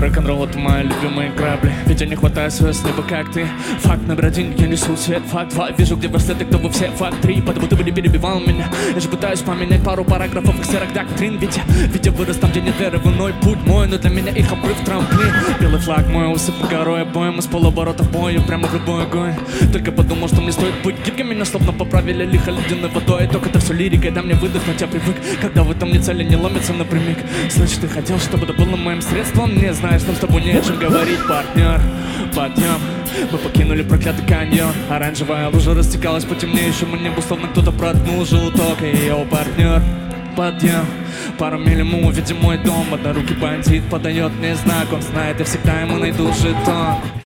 Рок-н-ролл — это мои любимые грабли. Ведь я не хватает звезд, либо как ты. Факт номер один, я несу свет. Факт два, вижу, где браслеты, кто вы все. Факт три, потому ты бы не перебивал меня. Я же пытаюсь поменять пару параграфов их серых доктрин. Ведь я вырос там, где нет веры в иной путь мой, но для меня их обрыв трамплин. Белый флаг мой усыпан горой обоим, из полоборота в бою, прямо в любой огонь. Только подумал, что мне стоит быть гибким, меня словно поправили лихо ледяной водой. Только это все лирика, дай мне выдохнуть, я привык, когда в этом не цели не ломится напрямик. Слышь, ты хотел, чтобы это было моим средством? Не знаешь, нам с тобой не о чем говорить, партнер. Подъем, мы покинули проклятый каньон. Оранжевая лужа растекалась по темнеющему небу, словно кто-то проткнул желток. И йоу, партнер, подъем. Пару миль ему увидим мой дом. Однорукий бандит подает мне знак. Он знает, я всегда ему найду жетон.